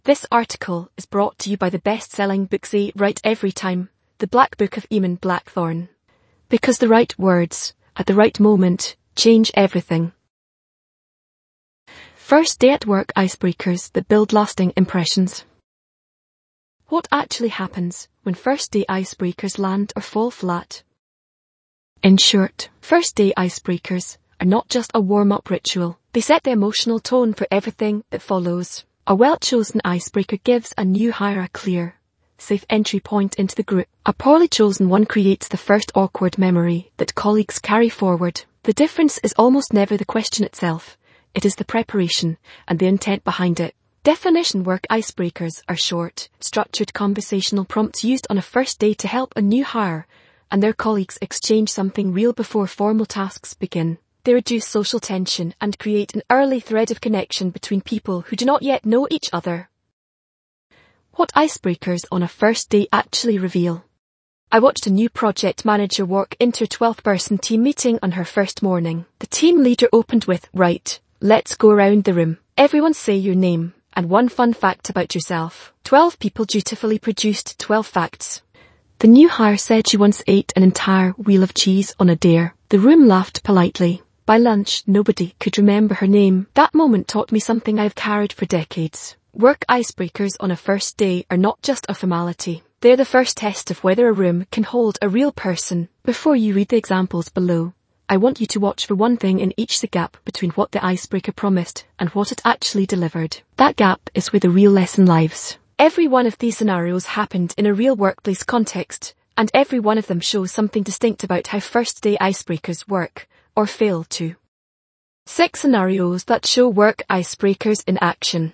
This article is brought to you by the best-selling book Say Right Every Time, The Black Book of Eamon Blackthorne. Because the right words, at the right moment, change everything. First day at work icebreakers that build lasting impressions. What actually happens when first day icebreakers land or fall flat? In short, first day icebreakers are not just a warm-up ritual. They set the emotional tone for everything that follows. A well-chosen icebreaker gives a new hire a clear, safe entry point into the group. A poorly chosen one creates the first awkward memory that colleagues carry forward. The difference is almost never the question itself. It is the preparation and the intent behind it. Definition work icebreakers are short, structured conversational prompts used on a first day to help a new hire and their colleagues exchange something real before formal tasks begin. They reduce social tension and create an early thread of connection between people who do not yet know each other. What icebreakers on a first day actually reveal? I watched a new project manager walk into a 12-person team meeting on her first morning. The team leader opened with, "Right, let's go around the room. Everyone say your name and one fun fact about yourself." 12 people dutifully produced 12 facts. The new hire said she once ate an entire wheel of cheese on a dare. The room laughed politely. By lunch, nobody could remember her name. That moment taught me something I've carried for decades. Work icebreakers on a first day are not just a formality. They're the first test of whether a room can hold a real person. Before you read the examples below, I want you to watch for one thing in each: the gap between what the icebreaker promised and what it actually delivered. That gap is where the real lesson lies. Every one of these scenarios happened in a real workplace context, and every one of them shows something distinct about how first day icebreakers work, or fail to. 6 scenarios that show work icebreakers in action.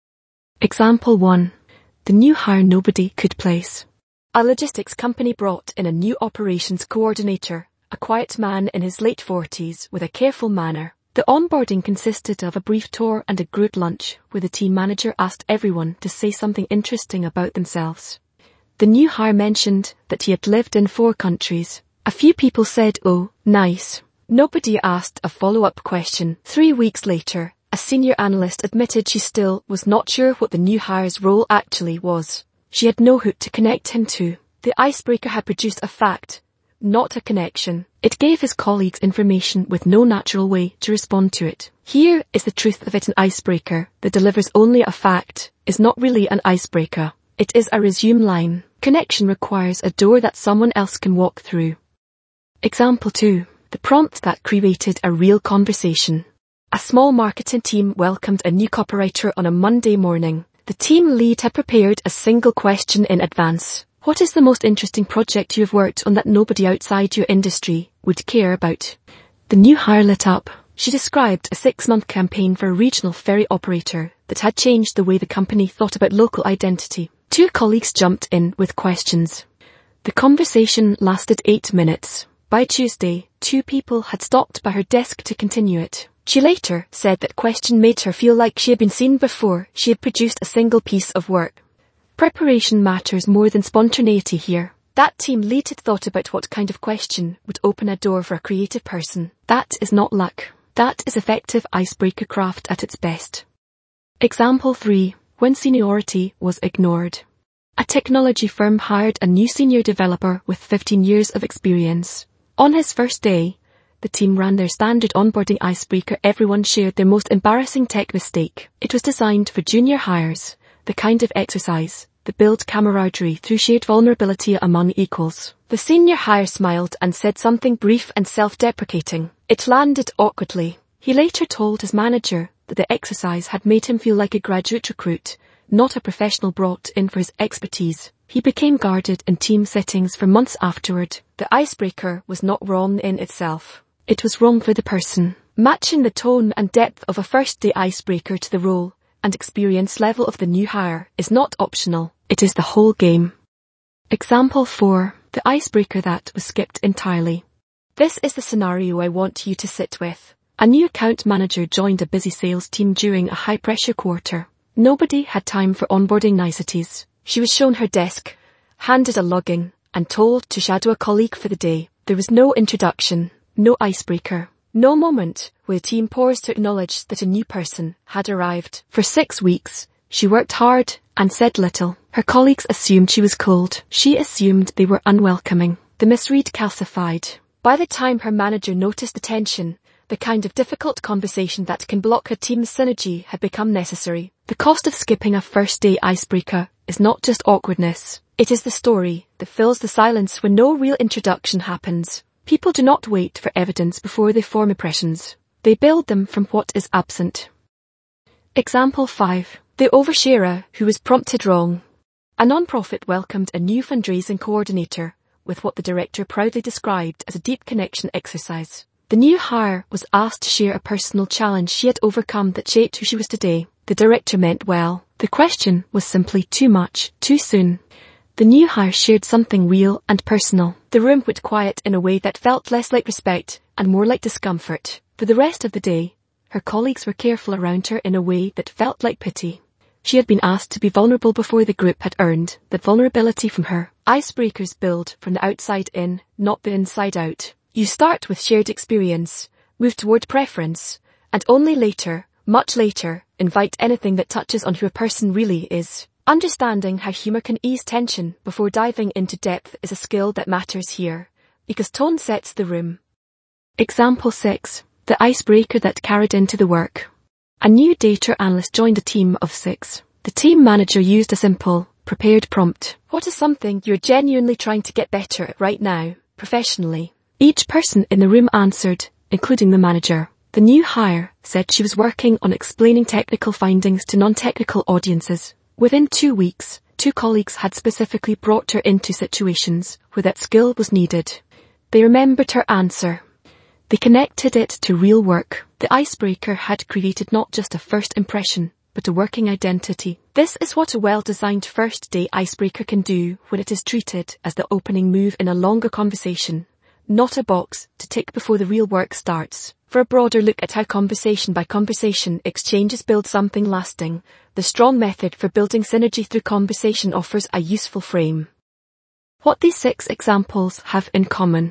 Example 1. The new hire nobody could place. A logistics company brought in a new operations coordinator, a quiet man in his late 40s with a careful manner. The onboarding consisted of a brief tour and a group lunch where the team manager asked everyone to say something interesting about themselves. The new hire mentioned that he had lived in 4 countries. A few people said, "Oh, nice." Nobody asked a follow-up question. 3 weeks later, a senior analyst admitted she still was not sure what the new hire's role actually was. She had no hook to connect him to. The icebreaker had produced a fact, not a connection. It gave his colleagues information with no natural way to respond to it. Here is the truth of it: an icebreaker that delivers only a fact is not really an icebreaker. It is a resume line. Connection requires a door that someone else can walk through. Example 2. The prompt that created a real conversation. A small marketing team welcomed a new copywriter on a Monday morning. The team lead had prepared a single question in advance. What is the most interesting project you have worked on that nobody outside your industry would care about? The new hire lit up. She described a 6-month campaign for a regional ferry operator that had changed the way the company thought about local identity. 2 colleagues jumped in with questions. The conversation lasted 8 minutes. By Tuesday, 2 people had stopped by her desk to continue it. She later said that question made her feel like she had been seen before she had produced a single piece of work. Preparation matters more than spontaneity here. That team lead had thought about what kind of question would open a door for a creative person. That is not luck. That is effective icebreaker craft at its best. Example 3. When seniority was ignored. A technology firm hired a new senior developer with 15 years of experience. On his first day, the team ran their standard onboarding icebreaker. Everyone shared their most embarrassing tech mistake. It was designed for junior hires, the kind of exercise that builds camaraderie through shared vulnerability among equals. The senior hire smiled and said something brief and self-deprecating. It landed awkwardly. He later told his manager that the exercise had made him feel like a graduate recruit, not a professional brought in for his expertise. He became guarded in team settings for months afterward. The icebreaker was not wrong in itself. It was wrong for the person. Matching the tone and depth of a first-day icebreaker to the role and experience level of the new hire is not optional. It is the whole game. Example 4. The icebreaker that was skipped entirely. This is the scenario I want you to sit with. A new account manager joined a busy sales team during a high-pressure quarter. Nobody had time for onboarding niceties. She was shown her desk, handed a login, and told to shadow a colleague for the day. There was no introduction, no icebreaker, no moment where the team paused to acknowledge that a new person had arrived. For 6 weeks, She worked hard and said little. Her colleagues assumed she was cold. She assumed they were unwelcoming. The misread calcified. By the time her manager noticed the tension, the kind of difficult conversation that can block her team's synergy had become necessary. The cost of skipping a first-day icebreaker is not just awkwardness. It is the story that fills the silence when no real introduction happens. People do not wait for evidence before they form impressions. They build them from what is absent. Example 5. The oversharer who was prompted wrong. A non-profit welcomed a new fundraising coordinator with what the director proudly described as a deep connection exercise. The new hire was asked to share a personal challenge she had overcome that shaped who she was today. The director meant well. The question was simply too much, too soon. The new hire shared something real and personal. The room went quiet in a way that felt less like respect and more like discomfort. For the rest of the day, her colleagues were careful around her in a way that felt like pity. She had been asked to be vulnerable before the group had earned that vulnerability from her. Icebreakers build from the outside in, not the inside out. You start with shared experience, move toward preference, and only later, much later, invite anything that touches on who a person really is. Understanding how humor can ease tension before diving into depth is a skill that matters here, because tone sets the room. Example 6. The icebreaker that carried into the work. A new data analyst joined a team of 6. The team manager used a simple, prepared prompt. What is something you're genuinely trying to get better at right now, professionally? Each person in the room answered, including the manager. The new hire said she was working on explaining technical findings to non-technical audiences. Within 2 weeks, 2 colleagues had specifically brought her into situations where that skill was needed. They remembered her answer. They connected it to real work. The icebreaker had created not just a first impression, but a working identity. This is what a well-designed first-day icebreaker can do when it is treated as the opening move in a longer conversation, not a box to tick before the real work starts. For a broader look at how conversation by conversation exchanges build something lasting, the Strong method for building synergy through conversation offers a useful frame. What these 6 examples have in common.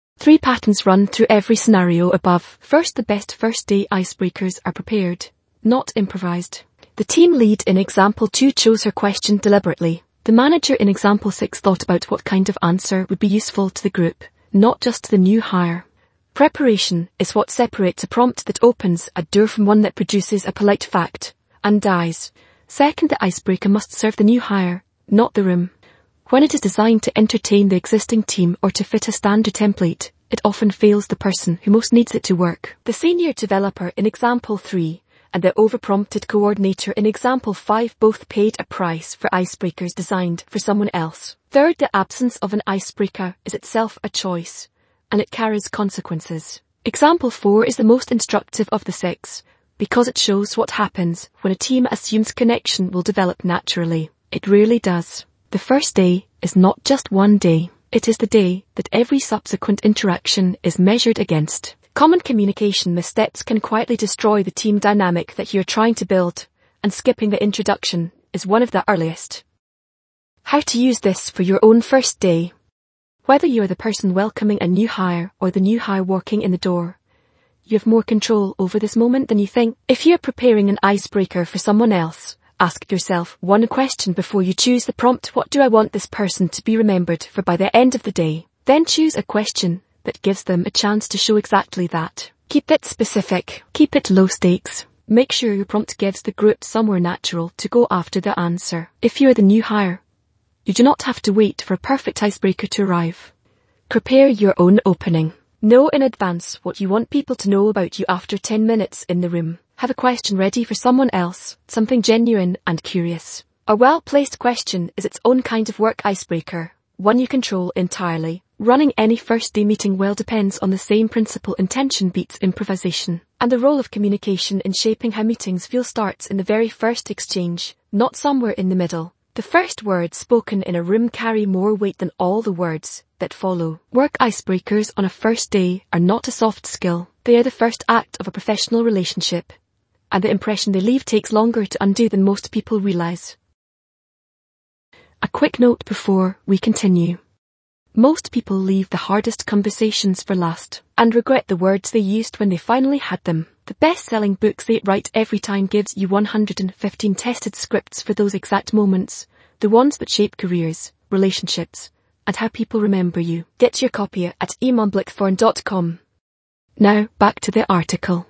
3 patterns run through every scenario above. First, the best first-day icebreakers are prepared, not improvised. The team lead in example 2 chose her question deliberately. The manager in example 6 thought about what kind of answer would be useful to the group, not just to the new hire. Preparation is what separates a prompt that opens a door from one that produces a polite fact and dies. Second, the icebreaker must serve the new hire, not the room. When it is designed to entertain the existing team or to fit a standard template, it often fails the person who most needs it to work. The senior developer in example 3 and the overprompted coordinator in example 5 both paid a price for icebreakers designed for someone else. Third, the absence of an icebreaker is itself a choice, and it carries consequences. Example 4 is the most instructive of the 6, because it shows what happens when a team assumes connection will develop naturally. It rarely does. The first day is not just one day. It is the day that every subsequent interaction is measured against. Common communication missteps can quietly destroy the team dynamic that you're trying to build, and skipping the introduction is one of the earliest. How to use this for your own first day. Whether you are the person welcoming a new hire or the new hire walking in the door, you have more control over this moment than you think. If you're preparing an icebreaker for someone else, ask yourself one question before you choose the prompt. What do I want this person to be remembered for by the end of the day? Then choose a question that gives them a chance to show exactly that. Keep it specific. Keep it low stakes. Make sure your prompt gives the group somewhere natural to go after the answer. If you are the new hire, you do not have to wait for a perfect icebreaker to arrive. Prepare your own opening. Know in advance what you want people to know about you after 10 minutes in the room. Have a question ready for someone else, something genuine and curious. A well-placed question is its own kind of work icebreaker, one you control entirely. Running any first-day meeting well depends on the same principle: intention beats improvisation. And the role of communication in shaping how meetings feel starts in the very first exchange, not somewhere in the middle. The first words spoken in a room carry more weight than all the words that follow. Work icebreakers on a first day are not a soft skill. They are the first act of a professional relationship, and the impression they leave takes longer to undo than most people realize. A quick note before we continue. Most people leave the hardest conversations for last and regret the words they used when they finally had them. The best-selling book Say It Right Every Time gives you 115 tested scripts for those exact moments, the ones that shape careers, relationships, and how people remember you. Get your copy at imanblackthorn.com. Now, back to the article.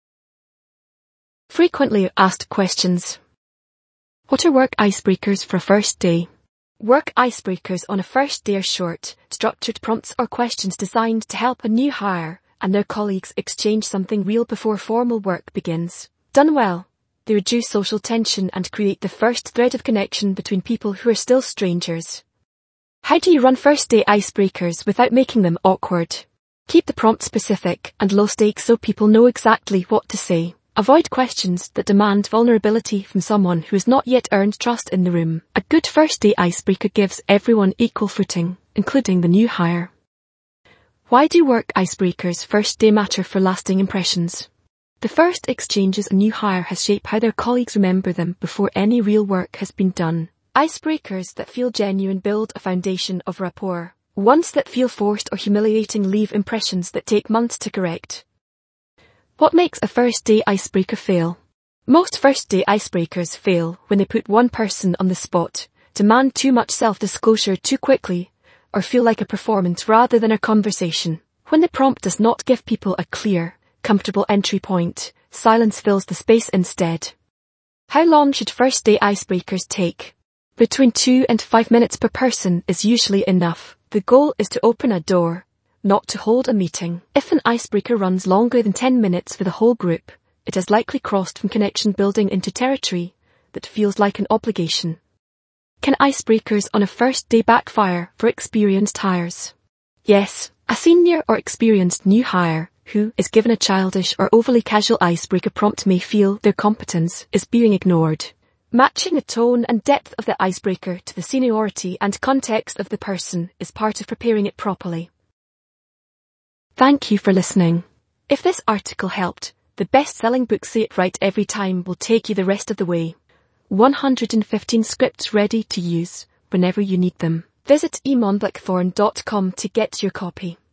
Frequently asked questions. What are work icebreakers for a first day? Work icebreakers on a first day are short, structured prompts or questions designed to help a new hire and their colleagues exchange something real before formal work begins. Done well, they reduce social tension and create the first thread of connection between people who are still strangers. How do you run first day icebreakers without making them awkward? Keep the prompt specific and low stakes so people know exactly what to say. Avoid questions that demand vulnerability from someone who has not yet earned trust in the room. A good first day icebreaker gives everyone equal footing, including the new hire. Why do work icebreakers first day matter for lasting impressions? The first exchanges a new hire has shaped how their colleagues remember them before any real work has been done. Icebreakers that feel genuine build a foundation of rapport. Ones that feel forced or humiliating leave impressions that take months to correct. What makes a first day icebreaker fail? Most first day icebreakers fail when they put one person on the spot, demand too much self-disclosure too quickly, or feel like a performance rather than a conversation. When the prompt does not give people a clear, comfortable entry point, silence fills the space instead. How long should first day icebreakers take? Between 2 and 5 minutes per person is usually enough. The goal is to open a door, not to hold a meeting. If an icebreaker runs longer than 10 minutes for the whole group, it has likely crossed from connection building into territory that feels like an obligation. Can icebreakers on a first day backfire for experienced hires? Yes, a senior or experienced new hire who is given a childish or overly casual icebreaker prompt may feel their competence is being ignored. Matching the tone and depth of the icebreaker to the seniority and context of the person is part of preparing it properly. Thank you for listening. If this article helped, the best-selling book Say It Right Every Time will take you the rest of the way. 115 scripts ready to use whenever you need them. Visit imanblackthorn.com to get your copy.